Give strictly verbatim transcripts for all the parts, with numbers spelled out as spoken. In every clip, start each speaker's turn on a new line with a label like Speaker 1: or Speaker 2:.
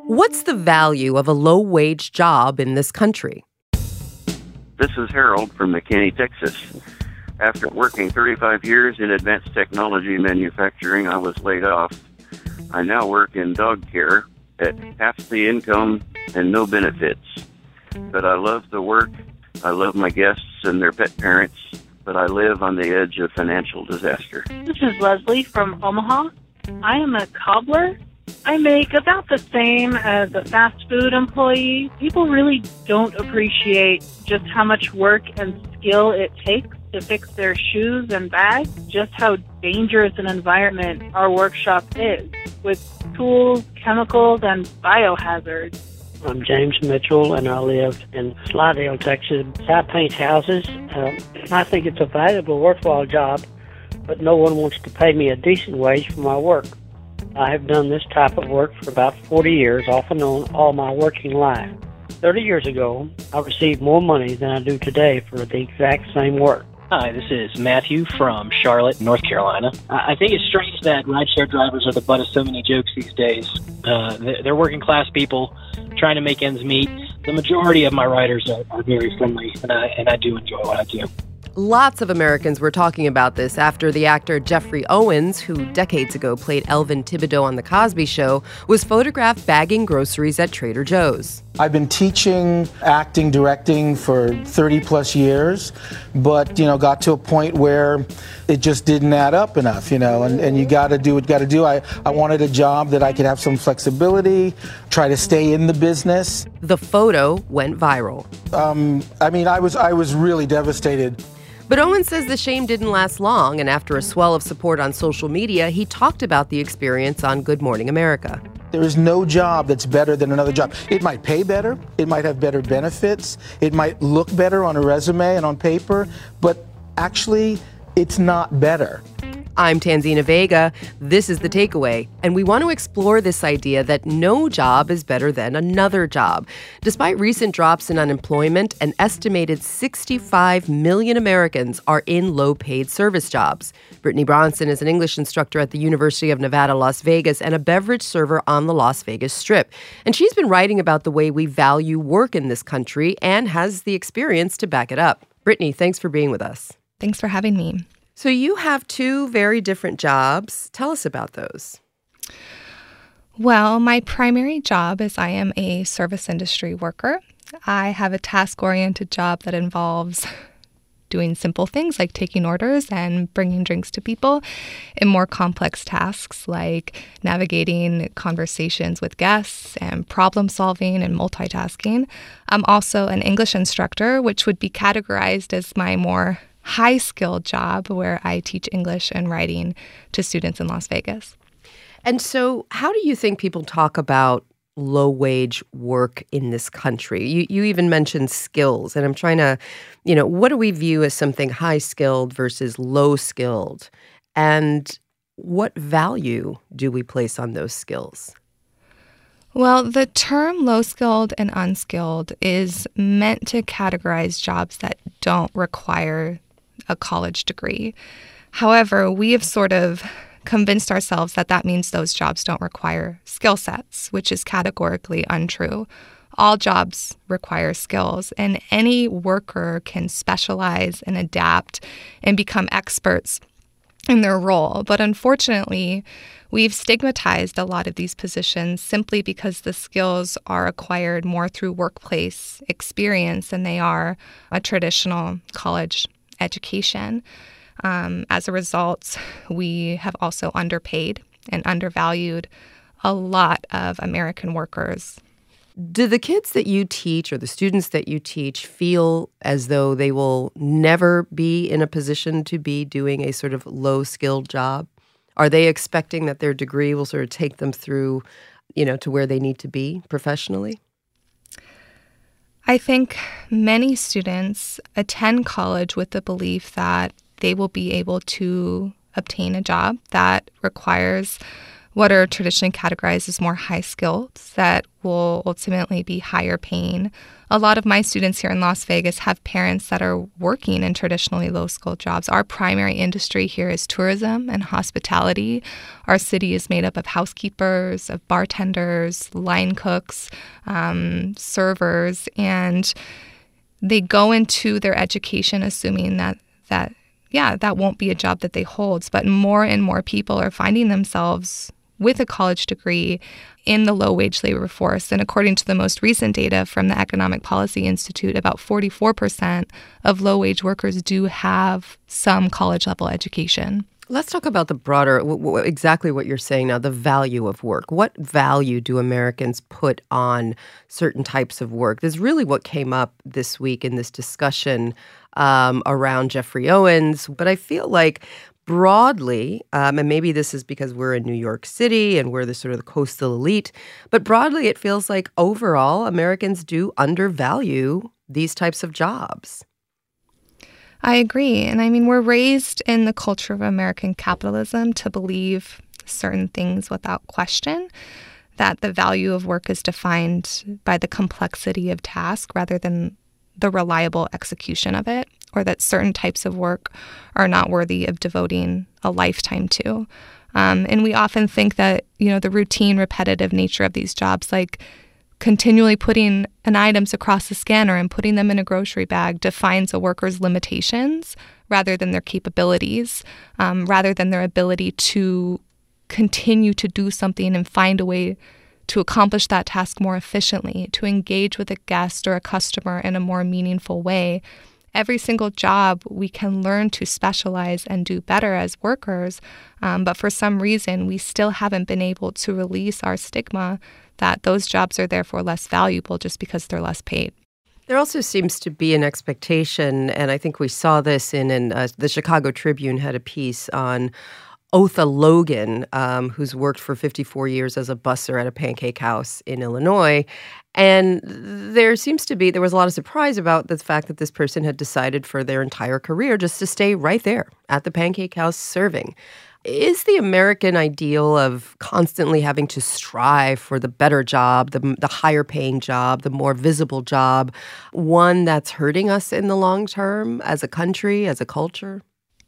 Speaker 1: What's the value of a low-wage job in this country?
Speaker 2: This is Harold from McKinney, Texas. After working thirty-five years in advanced technology manufacturing, I was laid off. I now work in dog care at half the income and no benefits. But I love the work. I love my guests and their pet parents, but I live on the edge of financial disaster.
Speaker 3: This is Leslie from Omaha. I am a cobbler. I make about the same as a fast food employee. People really don't appreciate just how much work and skill it takes to fix their shoes and bags, just how dangerous an environment our workshop is, with tools, chemicals, and biohazards.
Speaker 4: I'm James Mitchell, and I live in Slidell, Texas. I paint houses. Uh, I think it's a valuable, worthwhile job, but no one wants to pay me a decent wage for my work. I have done this type of work for about forty years, off and on, all my working life. thirty years ago, I received more money than I do today for the exact same work.
Speaker 5: Hi, this is Matthew from Charlotte, North Carolina. I think it's strange that rideshare drivers are the butt of so many jokes these days. Uh, they're working class people trying to make ends meet. The majority of my riders are, are very friendly, and I, and I do enjoy what I do.
Speaker 1: Lots of Americans were talking about this after the actor Jeffrey Owens, who decades ago played Elvin Thibodeau on The Cosby Show, was photographed bagging groceries at Trader Joe's.
Speaker 6: I've been teaching acting, directing for thirty plus years, but, you know, got to a point where it just didn't add up enough, you know, and, and you got to do what you got to do. I, I wanted a job that I could have some flexibility, try to stay in the business.
Speaker 1: The photo went viral.
Speaker 6: Um, I mean, I was I was really devastated.
Speaker 1: But Owen says the shame didn't last long, and after a swell of support on social media, he talked about the experience on Good Morning America.
Speaker 6: There is no job that's better than another job. It might pay better, it might have better benefits, it might look better on a resume and on paper, but actually, it's not better.
Speaker 1: I'm Tanzina Vega. This is The Takeaway, and we want to explore this idea that no job is better than another job. Despite recent drops in unemployment, an estimated sixty-five million Americans are in low-paid service jobs. Brittany Bronson is an English instructor at the University of Nevada, Las Vegas, and a beverage server on the Las Vegas Strip. And she's been writing about the way we value work in this country and has the experience to back it up. Brittany, thanks for being with us.
Speaker 7: Thanks for having me.
Speaker 1: So you have two very different jobs. Tell us about those.
Speaker 7: Well, my primary job is I am a service industry worker. I have a task-oriented job that involves doing simple things like taking orders and bringing drinks to people, and more complex tasks like navigating conversations with guests and problem solving and multitasking. I'm also an English instructor, which would be categorized as my more high-skilled job, where I teach English and writing to students in Las Vegas.
Speaker 1: And so how do you think people talk about low-wage work in this country? You you even mentioned skills, and I'm trying to, you know, what do we view as something high-skilled versus low-skilled? And what value do we place on those skills?
Speaker 7: Well, the term low-skilled and unskilled is meant to categorize jobs that don't require a college degree. However, we have sort of convinced ourselves that that means those jobs don't require skill sets, which is categorically untrue. All jobs require skills, and any worker can specialize and adapt and become experts in their role. But unfortunately, we've stigmatized a lot of these positions simply because the skills are acquired more through workplace experience than they are a traditional college education. Um, as a result, we have also underpaid and undervalued a lot of American workers.
Speaker 1: Do the kids that you teach or the students that you teach feel as though they will never be in a position to be doing a sort of low-skilled job? Are they expecting that their degree will sort of take them through, you know, to where they need to be professionally?
Speaker 7: I think many students attend college with the belief that they will be able to obtain a job that requires what are traditionally categorized as more high skills that will ultimately be higher paying. A lot of my students here in Las Vegas have parents that are working in traditionally low-skilled jobs. Our primary industry here is tourism and hospitality. Our city is made up of housekeepers, of bartenders, line cooks, um, servers, and they go into their education assuming that that yeah, that won't be a job that they hold. But more and more people are finding themselves with a college degree in the low-wage labor force. And according to the most recent data from the Economic Policy Institute, about forty-four percent of low-wage workers do have some college-level education.
Speaker 1: Let's talk about the broader, w- w- exactly what you're saying now, the value of work. What value do Americans put on certain types of work? This is really what came up this week in this discussion um, around Jeffrey Owens. But I feel like broadly, um, and maybe this is because we're in New York City and we're the sort of the coastal elite, but broadly it feels like overall Americans do undervalue these types of jobs.
Speaker 7: I agree. And I mean, we're raised in the culture of American capitalism to believe certain things without question, that the value of work is defined by the complexity of task rather than the reliable execution of it, or that certain types of work are not worthy of devoting a lifetime to. Um, and we often think that, you know, the routine, repetitive nature of these jobs, like continually putting an items across the scanner and putting them in a grocery bag, defines a worker's limitations rather than their capabilities, um, rather than their ability to continue to do something and find a way to accomplish that task more efficiently, to engage with a guest or a customer in a more meaningful way. Every single job we can learn to specialize and do better as workers, um, but for some reason we still haven't been able to release our stigma that those jobs are therefore less valuable just because they're less paid.
Speaker 1: There also seems to be an expectation, and I think we saw this in, in uh, the Chicago Tribune had a piece on Otha Logan, um, who's worked for fifty-four years as a busser at a pancake house in Illinois. And there seems to be, there was a lot of surprise about the fact that this person had decided for their entire career just to stay right there at the pancake house serving. Is the American ideal of constantly having to strive for the better job, the, the higher paying job, the more visible job, one that's hurting us in the long term as a country, as a culture?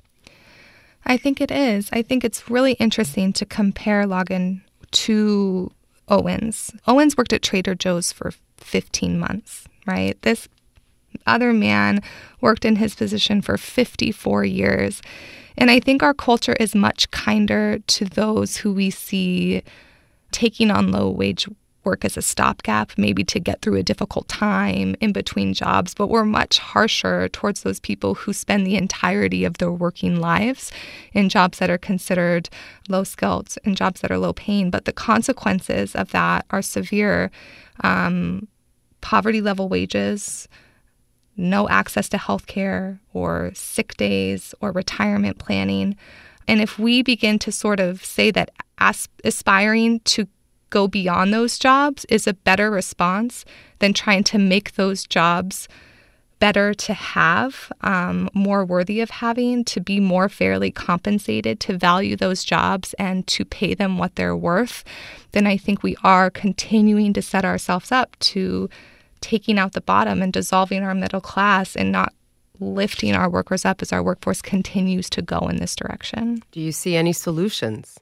Speaker 7: I think it is. I think it's really interesting to compare Logan to Owens. Owens worked at Trader Joe's for fifteen months, right? This other man worked in his position for fifty-four years. And I think our culture is much kinder to those who we see taking on low-wage work as a stopgap, maybe to get through a difficult time in between jobs, but we're much harsher towards those people who spend the entirety of their working lives in jobs that are considered low-skilled and jobs that are low-paying. But the consequences of that are severe. Um, poverty-level wages, no access to health care or sick days or retirement planning. And if we begin to sort of say that as- aspiring to go beyond those jobs is a better response than trying to make those jobs better to have, um, more worthy of having, to be more fairly compensated, to value those jobs and to pay them what they're worth, then I think we are continuing to set ourselves up to taking out the bottom and dissolving our middle class and not lifting our workers up as our workforce continues to go in this direction.
Speaker 1: Do you see any solutions?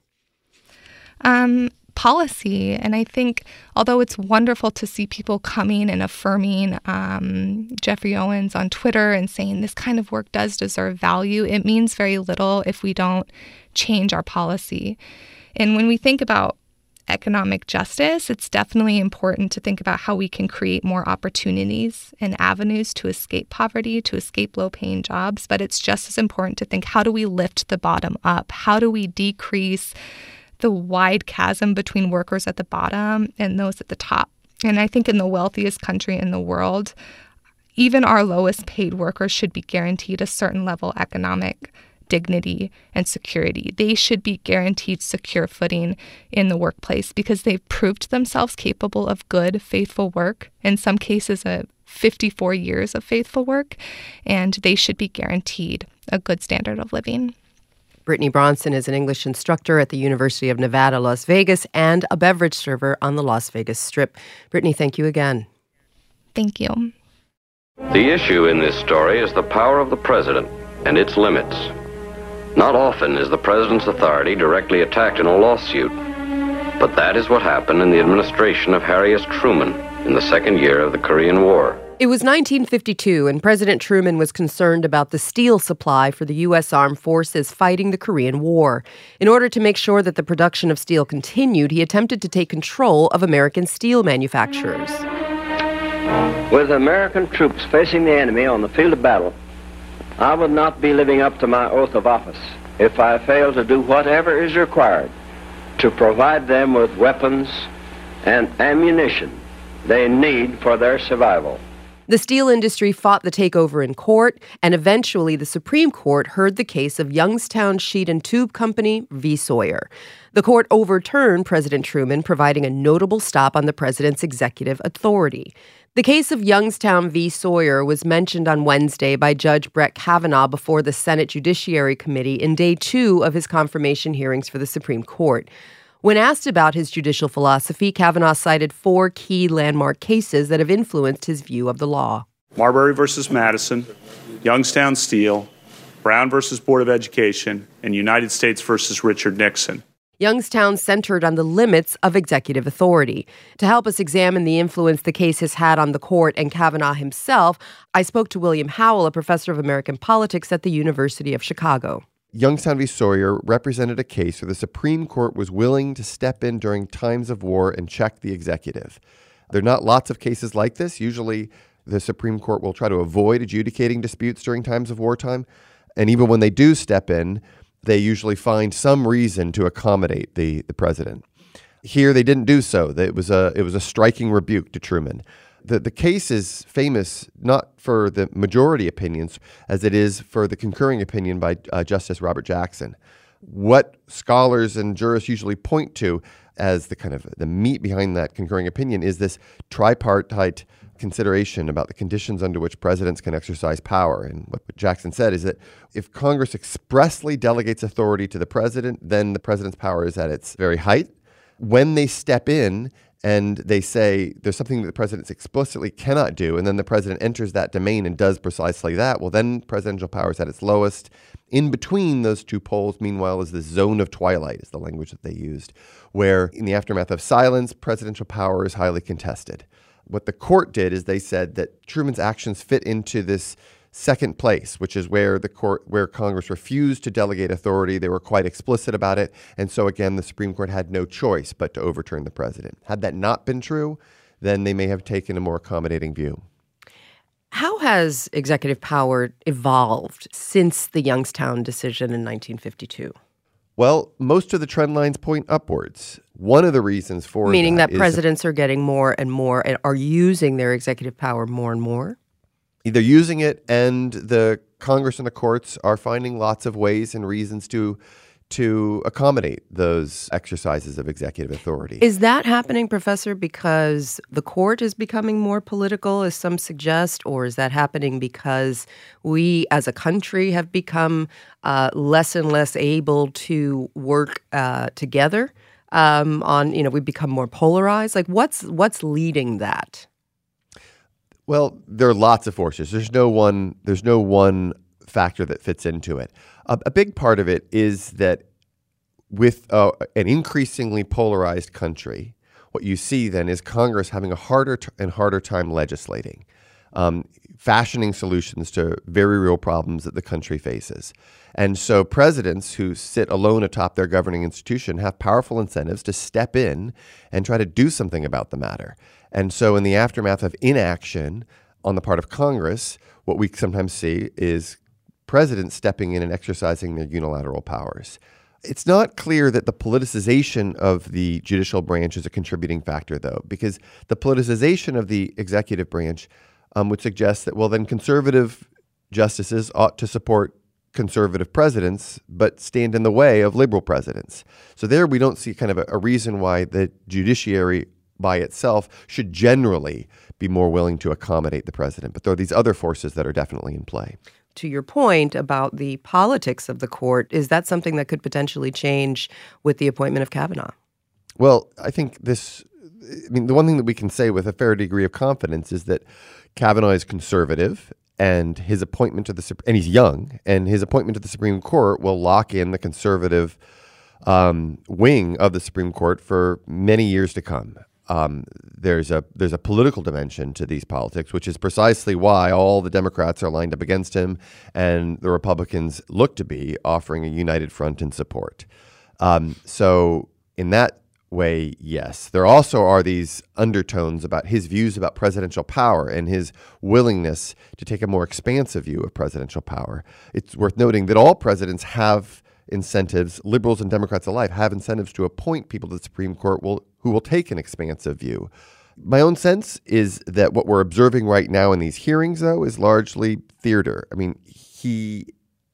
Speaker 7: Um, policy. And I think, although it's wonderful to see people coming and affirming um, Jeffrey Owens on Twitter and saying this kind of work does deserve value, it means very little if we don't change our policy. And when we think about economic justice, it's definitely important to think about how we can create more opportunities and avenues to escape poverty, to escape low-paying jobs. But it's just as important to think, how do we lift the bottom up? How do we decrease the wide chasm between workers at the bottom and those at the top? And I think in the wealthiest country in the world, even our lowest paid workers should be guaranteed a certain level of economic dignity and security. They should be guaranteed secure footing in the workplace because they've proved themselves capable of good, faithful work, in some cases, a fifty-four years of faithful work, and they should be guaranteed a good standard of living.
Speaker 1: Brittany Bronson is an English instructor at the University of Nevada, Las Vegas, and a beverage server on the Las Vegas Strip. Brittany, thank you again.
Speaker 7: Thank you.
Speaker 8: The issue in this story is the power of the president and its limits. Not often is the president's authority directly attacked in a lawsuit, but that is what happened in the administration of Harry S. Truman in the second year of the Korean War.
Speaker 1: It was nineteen fifty-two, and President Truman was concerned about the steel supply for the U S Armed Forces fighting the Korean War. In order to make sure that the production of steel continued, he attempted to take control of American steel manufacturers.
Speaker 9: With American troops facing the enemy on the field of battle, I would not be living up to my oath of office if I fail to do whatever is required to provide them with weapons and ammunition they need for their survival.
Speaker 1: The steel industry fought the takeover in court, and eventually the Supreme Court heard the case of Youngstown Sheet and Tube Company v. Sawyer. The court overturned President Truman, providing a notable stop on the president's executive authority. The case of Youngstown v. Sawyer was mentioned on Wednesday by Judge Brett Kavanaugh before the Senate Judiciary Committee in day two of his confirmation hearings for the Supreme Court. When asked about his judicial philosophy, Kavanaugh cited four key landmark cases that have influenced his view of the law.
Speaker 10: Marbury versus Madison, Youngstown Steel, Brown versus Board of Education, and United States versus Richard Nixon.
Speaker 1: Youngstown centered on the limits of executive authority. To help us examine the influence the case has had on the court and Kavanaugh himself, I spoke to William Howell, a professor of American politics at the University of Chicago.
Speaker 11: Youngstown v. Sawyer represented a case where the Supreme Court was willing to step in during times of war and check the executive. There are not lots of cases like this. Usually the Supreme Court will try to avoid adjudicating disputes during times of wartime. And even when they do step in, they usually find some reason to accommodate the, the president. Here they didn't do so. It was a, it was a striking rebuke to Truman. The, the case is famous not for the majority opinions as it is for the concurring opinion by uh, Justice Robert Jackson. What scholars and jurists usually point to as the kind of the meat behind that concurring opinion is this tripartite consideration about the conditions under which presidents can exercise power. And what Jackson said is that if Congress expressly delegates authority to the president, then the president's power is at its very height. When they step in and they say there's something that the president explicitly cannot do, and then the president enters that domain and does precisely that, well, then presidential power is at its lowest. In between those two poles, meanwhile, is this zone of twilight, is the language that they used, where in the aftermath of silence, presidential power is highly contested. What the court did is they said that Truman's actions fit into this second place, which is where the court, where Congress refused to delegate authority. They were quite explicit about it. And so again, the Supreme Court had no choice but to overturn the president. Had that not been true, then they may have taken a more accommodating view.
Speaker 1: How has executive power evolved since the Youngstown decision in nineteen fifty-two?
Speaker 11: Well, most of the trend lines point upwards. One of the reasons for
Speaker 1: Meaning
Speaker 11: that,
Speaker 1: that presidents are getting more and more and are using their executive power more and more?
Speaker 11: They're using it, and the Congress and the courts are finding lots of ways and reasons to to accommodate those exercises of executive authority.
Speaker 1: Is that happening, Professor, because the court is becoming more political, as some suggest, or is that happening because we as a country have become uh, less and less able to work uh, together um, on, you know, we've become more polarized? Like, what's what's leading that?
Speaker 11: Well, there are lots of forces. There's no one. There's no one factor that fits into it. A, a big part of it is that with uh, an increasingly polarized country, what you see then is Congress having a harder t- and harder time legislating, um, fashioning solutions to very real problems that the country faces. And so presidents who sit alone atop their governing institution have powerful incentives to step in and try to do something about the matter. And so in the aftermath of inaction on the part of Congress, what we sometimes see is presidents stepping in and exercising their unilateral powers. It's not clear that the politicization of the judicial branch is a contributing factor, though, because the politicization of the executive branch um, would suggest that, well, then conservative justices ought to support conservative presidents, but stand in the way of liberal presidents. So there we don't see kind of a, a reason why the judiciary by itself should generally be more willing to accommodate the president. But there are these other forces that are definitely in play.
Speaker 1: to your point about the politics of the court, is that something that could potentially change with the appointment of Kavanaugh?
Speaker 11: Well, I think this, I mean, the one thing that we can say with a fair degree of confidence is that Kavanaugh is conservative, and his appointment to the, and he's young, and his appointment to the Supreme Court will lock in the conservative um, wing of the Supreme Court for many years to come. Um, there's a there's a political dimension to these politics, which is precisely why all the Democrats are lined up against him, and the Republicans look to be offering a united front in support. Um, so in that way, yes. There also are these undertones about his views about presidential power and his willingness to take a more expansive view of presidential power. It's worth noting that all presidents have incentives, liberals and Democrats alike have incentives to appoint people to the Supreme Court will, who will take an expansive view. My own sense is that what we're observing right now in these hearings, though, is largely theater. I mean, he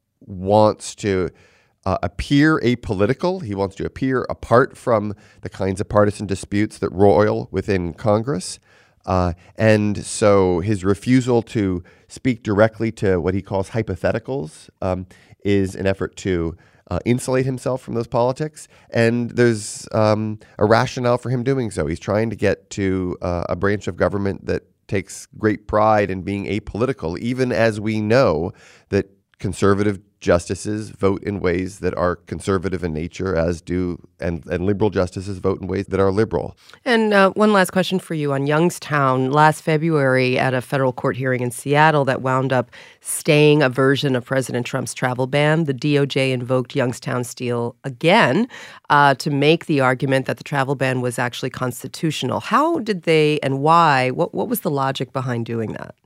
Speaker 11: wants to uh, appear apolitical. He wants to appear apart from the kinds of partisan disputes that roil within Congress. Uh, and so his refusal to speak directly to what he calls hypotheticals um, is an effort to Uh, insulate himself from those politics, and there's um, a rationale for him doing so. He's trying to get to uh, a branch of government that takes great pride in being apolitical, even as we know that conservative justices vote in ways that are conservative in nature, as do and, and liberal justices vote in ways that are liberal.
Speaker 1: And uh, one last question for you on Youngstown. Last February, at a federal court hearing in Seattle that wound up staying a version of President Trump's travel ban, the D O J invoked Youngstown Steel again uh, to make the argument that the travel ban was actually constitutional. How did they and why? What, what was the logic behind doing that?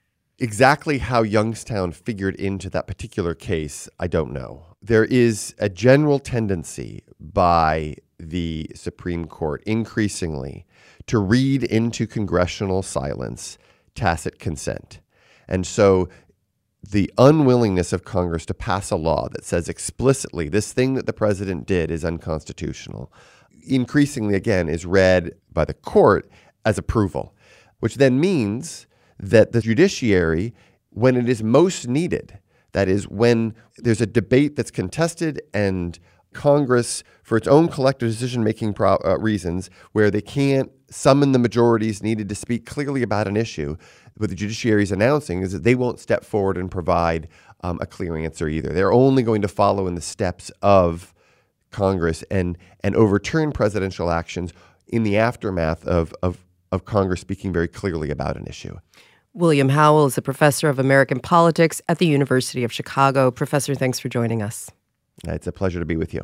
Speaker 11: Exactly how Youngstown figured into that particular case, I don't know. There is a general tendency by the Supreme Court increasingly to read into congressional silence tacit consent. And so the unwillingness of Congress to pass a law that says explicitly this thing that the president did is unconstitutional, increasingly, again, is read by the court as approval, which then means that the judiciary, when it is most needed, that is, when there's a debate that's contested and Congress, for its own collective decision-making pro- uh, reasons, where they can't summon the majorities needed to speak clearly about an issue, what the judiciary is announcing is that they won't step forward and provide um, a clear answer either. They're only going to follow in the steps of Congress and and overturn presidential actions in the aftermath of of, of Congress speaking very clearly about an issue.
Speaker 1: William Howell is a professor of American politics at the University of Chicago. Professor, thanks for joining us.
Speaker 11: It's a pleasure to be with you.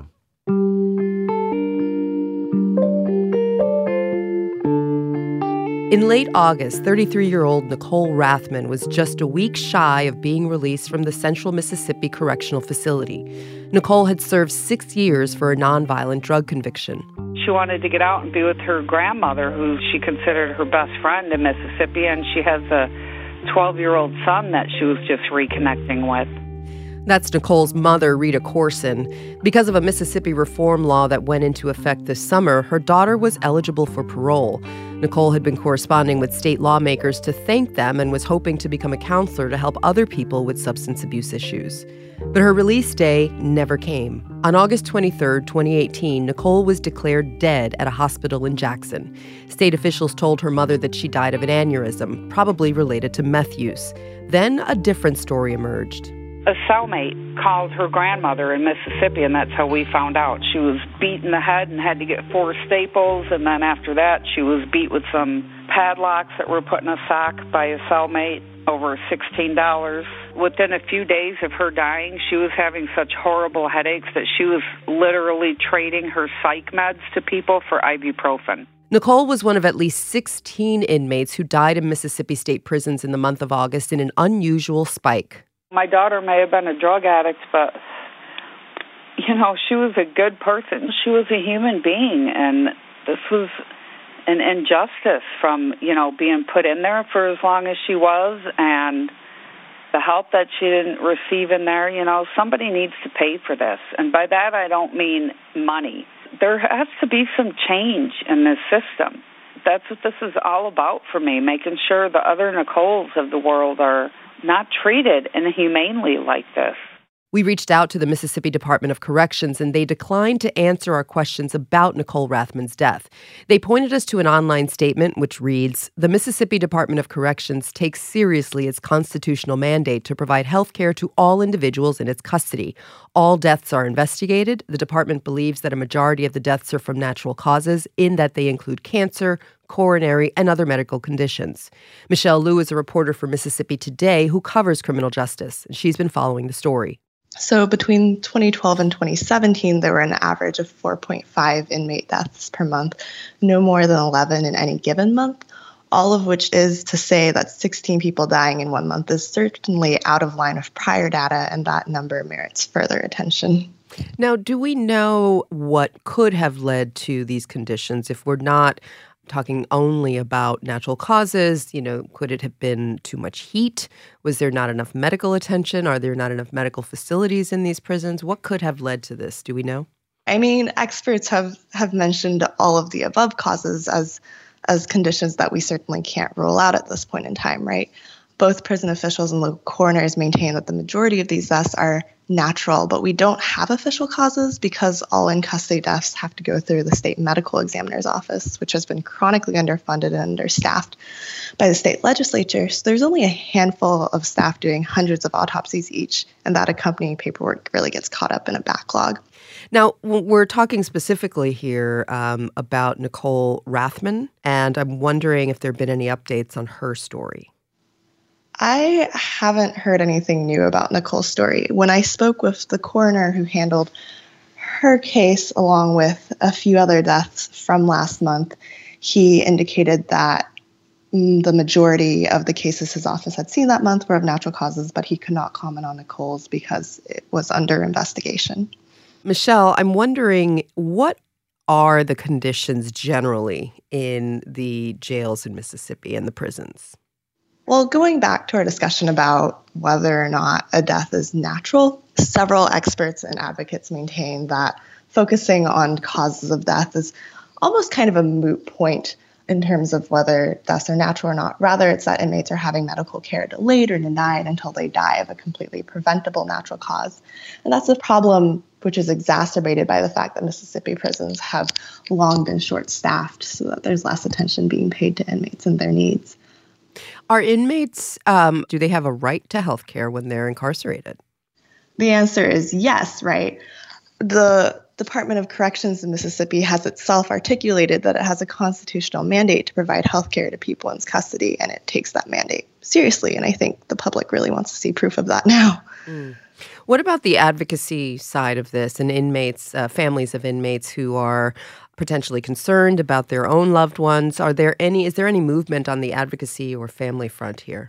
Speaker 1: In late August, thirty-three-year-old Nicole Rathman was just a week shy of being released from the Central Mississippi Correctional Facility. Nicole had served six years for a nonviolent drug conviction.
Speaker 12: She wanted to get out and be with her grandmother, who she considered her best friend in Mississippi, and she has a twelve-year-old son that she was just reconnecting with.
Speaker 1: That's Nicole's mother, Rita Corson. Because of a Mississippi reform law that went into effect this summer, her daughter was eligible for parole. Nicole had been corresponding with state lawmakers to thank them and was hoping to become a counselor to help other people with substance abuse issues. But her release day never came. On August twenty-third, twenty eighteen, Nicole was declared dead at a hospital in Jackson. State officials told her mother that she died of an aneurysm, probably related to meth use. Then a different story emerged.
Speaker 12: A cellmate called her grandmother in Mississippi, and that's how we found out. She was beat in the head and had to get four staples, and then after that, she was beat with some padlocks that were put in a sock by a cellmate, over sixteen dollars. Within a few days of her dying, she was having such horrible headaches that she was literally trading her psych meds to people for ibuprofen.
Speaker 1: Nicole was one of at least sixteen inmates who died in Mississippi state prisons in the month of August in an unusual spike.
Speaker 12: My daughter may have been a drug addict, but, you know, she was a good person. She was a human being, and this was an injustice from, you know, being put in there for as long as she was, and the help that she didn't receive in there. You know, somebody needs to pay for this. And by that, I don't mean money. There has to be some change in this system. That's what this is all about for me, making sure the other Nicoles of the world are not treated inhumanely like this.
Speaker 1: We reached out to the Mississippi Department of Corrections, and they declined to answer our questions about Nicole Rathman's death. They pointed us to an online statement which reads, "The Mississippi Department of Corrections takes seriously its constitutional mandate to provide health care to all individuals in its custody. All deaths are investigated. The department believes that a majority of the deaths are from natural causes, in that they include cancer, coronary, and other medical conditions." Michelle Liu is a reporter for Mississippi Today who covers criminal justice, and she's been following the story.
Speaker 13: So between twenty twelve and twenty seventeen, there were an average of four point five inmate deaths per month, no more than eleven in any given month, all of which is to say that sixteen people dying in one month is certainly out of line of prior data, and that number merits further attention.
Speaker 1: Now, do we know what could have led to these conditions if we're not talking only about natural causes? You know, could it have been too much heat? Was there not enough medical attention? Are there not enough medical facilities in these prisons? What could have led to this? Do we know?
Speaker 13: I mean, experts have, have mentioned all of the above causes as as conditions that we certainly can't rule out at this point in time, right? Both prison officials and local coroners maintain that the majority of these deaths are natural, but we don't have official causes because all in-custody deaths have to go through the state medical examiner's office, which has been chronically underfunded and understaffed by the state legislature. So there's only a handful of staff doing hundreds of autopsies each, and that accompanying paperwork really gets caught up in a backlog.
Speaker 1: Now, we're talking specifically here um, about Nicole Rathman, and I'm wondering if there have been any updates on her story.
Speaker 13: I haven't heard anything new about Nicole's story. When I spoke with the coroner who handled her case along with a few other deaths from last month, he indicated that the majority of the cases his office had seen that month were of natural causes, but he could not comment on Nicole's because it was under investigation.
Speaker 1: Michelle, I'm wondering, what are the conditions generally in the jails in Mississippi and the prisons?
Speaker 13: Well, going back to our discussion about whether or not a death is natural, several experts and advocates maintain that focusing on causes of death is almost kind of a moot point in terms of whether deaths are natural or not. Rather, it's that inmates are having medical care delayed or denied until they die of a completely preventable natural cause. And that's a problem which is exacerbated by the fact that Mississippi prisons have long been short-staffed so that there's less attention being paid to inmates and their needs.
Speaker 1: Are inmates, um, do they have a right to health care when they're incarcerated?
Speaker 13: The answer is yes, right? The Department of Corrections in Mississippi has itself articulated that it has a constitutional mandate to provide health care to people in custody, and it takes that mandate seriously. And I think the public really wants to see proof of that now.
Speaker 1: Mm. What about the advocacy side of this and inmates, uh, families of inmates who are potentially concerned about their own loved ones? Are there any, is there any movement on the advocacy or family front here?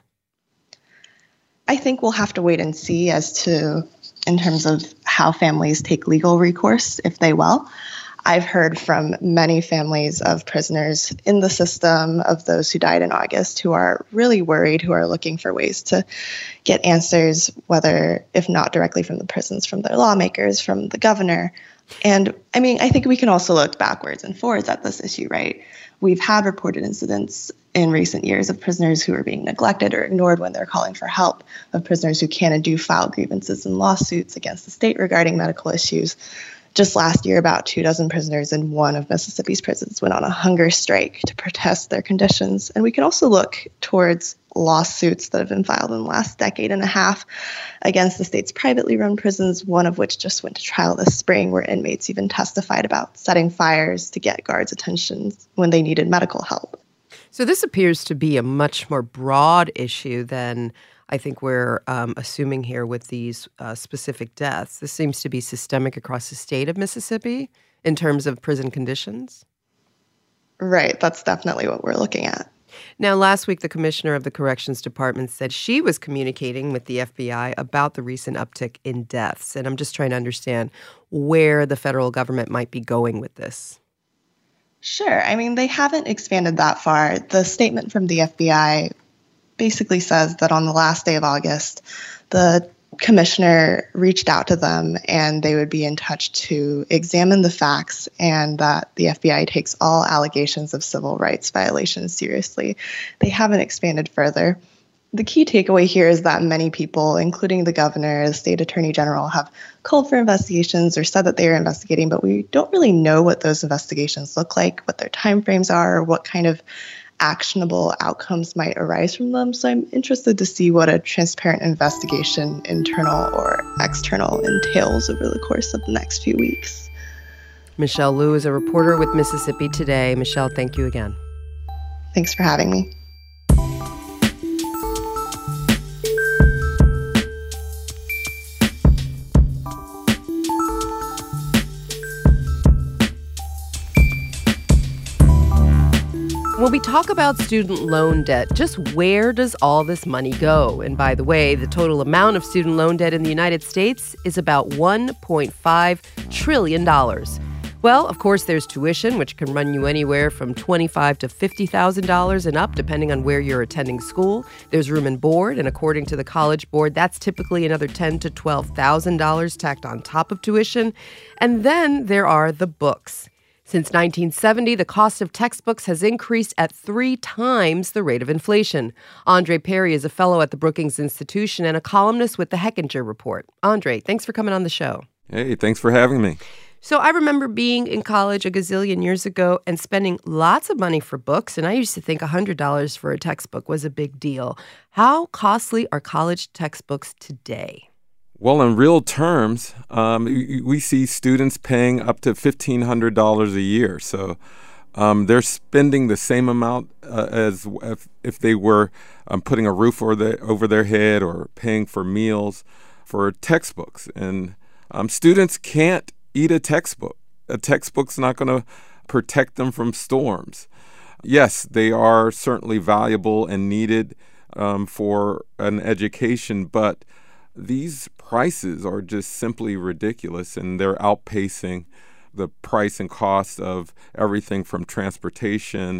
Speaker 13: I think we'll have to wait and see as to, in terms of how families take legal recourse, if they will. I've heard from many families of prisoners in the system, of those who died in August, who are really worried, who are looking for ways to get answers, whether, if not directly from the prisons, from their lawmakers, from the governor. And I mean, I think we can also look backwards and forwards at this issue, right? We've had reported incidents in recent years of prisoners who are being neglected or ignored when they're calling for help, of prisoners who can and do file grievances and lawsuits against the state regarding medical issues. Just last year, about two dozen prisoners in one of Mississippi's prisons went on a hunger strike to protest their conditions. And we can also look towards lawsuits that have been filed in the last decade and a half against the state's privately run prisons, one of which just went to trial this spring, where inmates even testified about setting fires to get guards' attention when they needed medical help.
Speaker 1: So this appears to be a much more broad issue than I think we're um, assuming here with these uh, specific deaths. This seems to be systemic across the state of Mississippi in terms of prison conditions.
Speaker 13: Right. That's definitely what we're looking at.
Speaker 1: Now, last week, the commissioner of the Corrections Department said she was communicating with the F B I about the recent uptick in deaths. And I'm just trying to understand where the federal government might be going with this.
Speaker 13: Sure. I mean, they haven't expanded that far. The statement from the F B I basically says that on the last day of August, the commissioner reached out to them and they would be in touch to examine the facts, and that the F B I takes all allegations of civil rights violations seriously. They haven't expanded further. The key takeaway here is that many people, including the governor, the state attorney general, have called for investigations or said that they are investigating, but we don't really know what those investigations look like, what their timeframes are, or what kind of actionable outcomes might arise from them. So I'm interested to see what a transparent investigation, internal or external, entails over the course of the next few weeks.
Speaker 1: Michelle Liu is a reporter with Mississippi Today. Michelle, thank you again.
Speaker 13: Thanks for having me.
Speaker 1: When we talk about student loan debt, just where does all this money go? And by the way, the total amount of student loan debt in the United States is about one point five trillion dollars. Well, of course, there's tuition, which can run you anywhere from twenty-five thousand dollars to fifty thousand dollars and up, depending on where you're attending school. There's room and board, and according to the College Board, that's typically another ten thousand dollars to twelve thousand dollars tacked on top of tuition. And then there are the books. Since nineteen seventy, the cost of textbooks has increased at three times the rate of inflation. Andre Perry is a fellow at the Brookings Institution and a columnist with the Hechinger Report. Andre, thanks for coming on the show.
Speaker 14: Hey, thanks for having me.
Speaker 1: So I remember being in college a gazillion years ago and spending lots of money for books, and I used to think one hundred dollars for a textbook was a big deal. How costly are college textbooks today?
Speaker 14: Well, in real terms, um, we see students paying up to fifteen hundred dollars a year. So um, they're spending the same amount uh, as if, if they were um, putting a roof over, the, over their head or paying for meals for textbooks. And um, students can't eat a textbook. A textbook's not going to protect them from storms. Yes, they are certainly valuable and needed um, for an education, but these prices are just simply ridiculous, and they're outpacing the price and cost of everything from transportation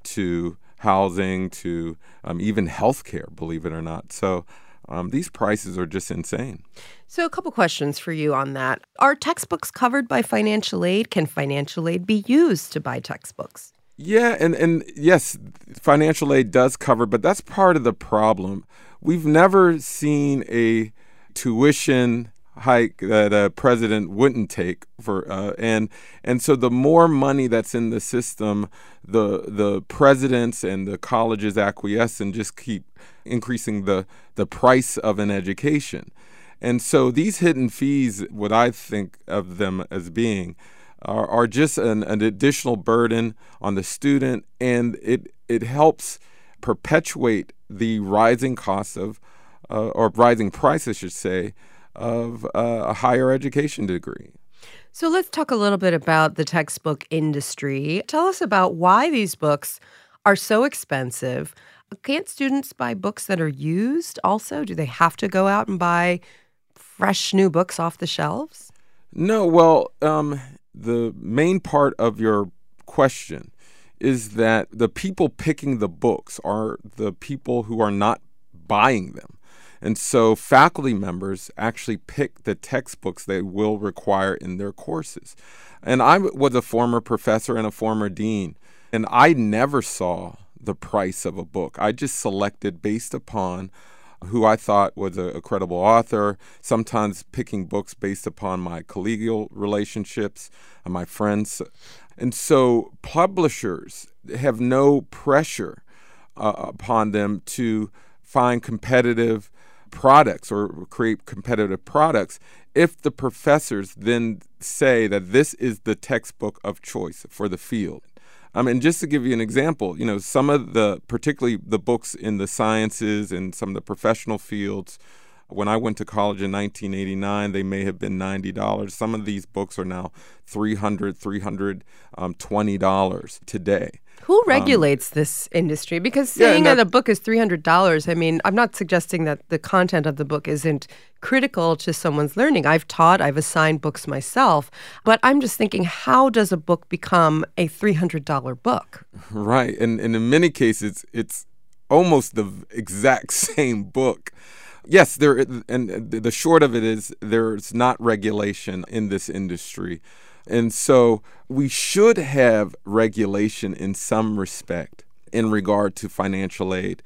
Speaker 14: to housing to um, even healthcare, believe it or not. So um, these prices are just insane.
Speaker 1: So a couple questions for you on that. Are textbooks covered by financial aid? Can financial aid be used to buy textbooks?
Speaker 14: Yeah, and, and yes, financial aid does cover, but that's part of the problem. We've never seen a tuition hike that a president wouldn't take for, uh, and and so the more money that's in the system, the the presidents and the colleges acquiesce and just keep increasing the the price of an education. And so these hidden fees, what I think of them as being, are, are just an, an additional burden on the student, and it it helps perpetuate the rising costs of, uh, or rising price, I should say, of uh, a higher education degree.
Speaker 1: So let's talk a little bit about the textbook industry. Tell us about why these books are so expensive. Can't students buy books that are used also? Do they have to go out and buy fresh new books off the shelves?
Speaker 14: No, well, um, the main part of your question is that the people picking the books are the people who are not buying them. And so faculty members actually pick the textbooks they will require in their courses. And I was a former professor and a former dean, and I never saw the price of a book. I just selected based upon who I thought was a, a credible author, sometimes picking books based upon my collegial relationships and my friends. And so publishers have no pressure uh, upon them to find competitive products or create competitive products if the professors then say that this is the textbook of choice for the field. I mean, just to give you an example, you know, some of the, particularly the books in the sciences and some of the professional fields, when I went to college in nineteen eighty-nine, they may have been ninety dollars. Some of these books are now three hundred dollars, three hundred twenty dollars today.
Speaker 1: Who regulates um, this industry? Because saying yeah, that, that a book is three hundred dollars, I mean, I'm not suggesting that the content of the book isn't critical to someone's learning. I've taught, I've assigned books myself, but I'm just thinking, how does a book become a three hundred dollars book?
Speaker 14: Right, and, and in many cases, it's almost the exact same book. Yes, there, and the short of it is there's not regulation in this industry. And so we should have regulation in some respect in regard to financial aid.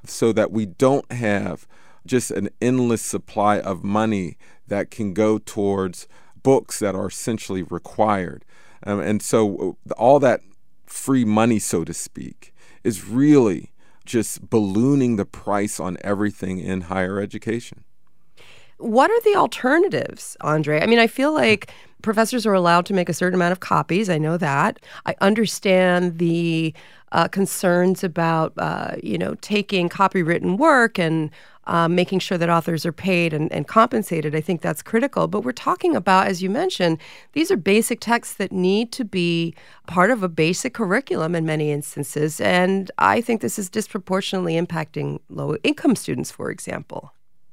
Speaker 14: so that we don't have just an endless supply of money that can go towards books that are essentially required. Um, and so all that free money, so to speak, is really just ballooning the price on everything in higher education.
Speaker 1: What are the alternatives, Andre? I mean, I feel like professors are allowed to make a certain amount of copies. I know that. I understand the uh, concerns about, uh, you know, taking copywritten work and uh, making sure that authors are paid and, and compensated. I think that's critical. But we're talking about, as you mentioned, these are basic texts that need to be part of a basic curriculum in many instances. And I think this is disproportionately impacting low-income students, for example.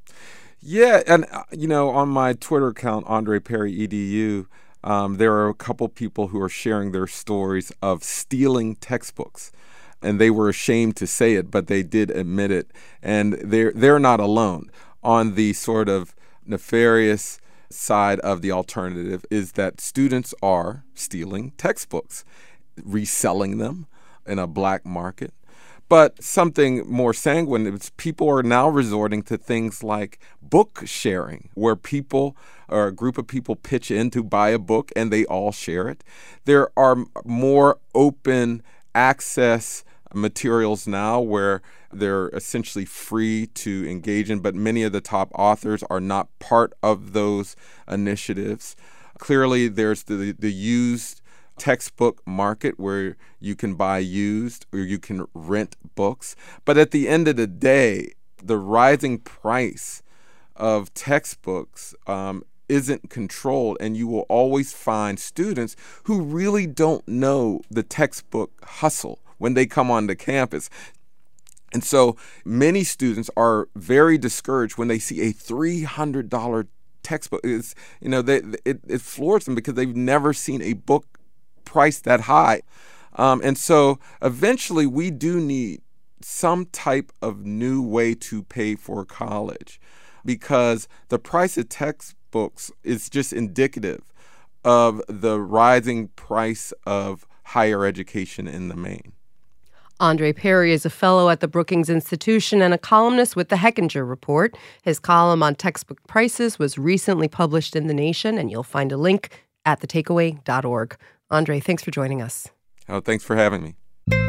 Speaker 14: Yeah, and, uh, you know, on my Twitter account, Andre Perry E D U, um, there are a couple people who are sharing their stories of stealing textbooks. And they were ashamed to say it, but they did admit it. And they're, they're not alone. On the sort of nefarious side of the alternative is that students are stealing textbooks, reselling them in a black market. But something more sanguine is people are now resorting to things like book sharing, where people or a group of people pitch in to buy a book and they all share it. There are more open access materials now where they're essentially free to engage in, but many of the top authors are not part of those initiatives. Clearly, there's the, the used textbook market where you can buy used or you can rent books. But at the end of the day, the rising price of textbooks um, isn't controlled, and you will always find students who really don't know the textbook hustle when they come onto campus. And so many students are very discouraged when they see a three hundred dollars textbook. It's, you know, they, it, it floors them because they've never seen a book priced that high. Um, and so eventually we do need some type of new way to pay for college, because the price of textbooks is just indicative of the rising price of higher education in the main.
Speaker 1: Andre Perry is a fellow at the Brookings Institution and a columnist with the Hechinger Report. His column on textbook prices was recently published in The Nation, and you'll find a link at the takeaway dot org. Andre, thanks for joining us.
Speaker 14: Oh, thanks for having me.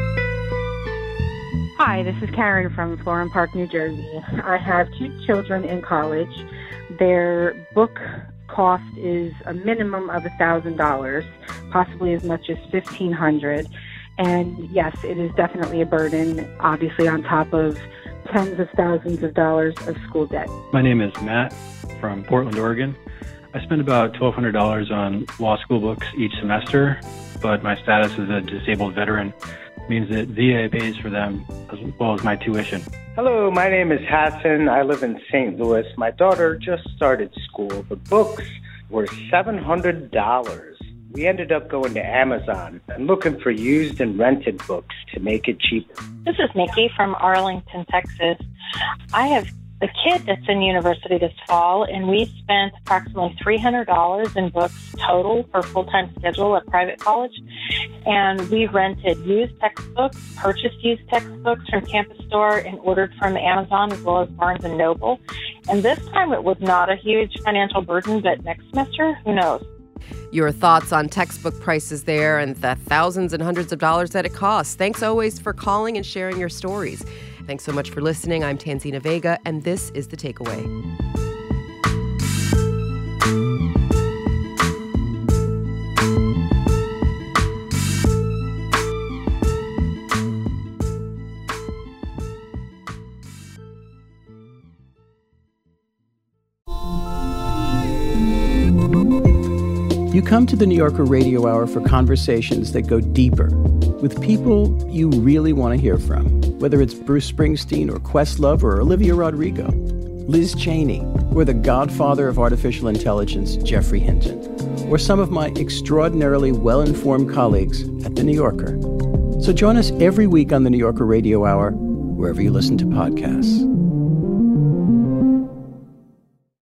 Speaker 15: Hi, this is Karen from Florham Park, New Jersey. I have two children in college. Their book cost is a minimum of one thousand dollars, possibly as much as fifteen hundred dollars. And yes, it is definitely a burden, obviously on top of tens of thousands of dollars of school debt.
Speaker 16: My name is Matt from Portland, Oregon. I spend about twelve hundred dollars on law school books each semester, but my status as a disabled veteran means that V A pays for them as well as my tuition.
Speaker 17: Hello, my name is Hassan. I live in Saint Louis. My daughter just started school. The books were seven hundred dollars. We ended up going to Amazon and looking for used and rented books to make it cheaper.
Speaker 18: This is Nikki from Arlington, Texas. I have a kid that's in university this fall, and we spent approximately three hundred dollars in books total for full-time schedule at private college. And we rented used textbooks, purchased used textbooks from Campus Store, and ordered from Amazon as well as Barnes and Noble. And this time it was not a huge financial burden, but next semester, who knows?
Speaker 1: Your thoughts on textbook prices there and the thousands and hundreds of dollars that it costs. Thanks always for calling and sharing your stories. Thanks so much for listening. I'm Tanzina Vega, and this is The Takeaway.
Speaker 19: You come to the New Yorker Radio Hour for conversations that go deeper with people you really want to hear from, whether it's Bruce Springsteen or Questlove or Olivia Rodrigo, Liz Cheney, or the godfather of artificial intelligence, Geoffrey Hinton, or some of my extraordinarily well-informed colleagues at The New Yorker. So join us every week on the New Yorker Radio Hour, wherever you listen to podcasts.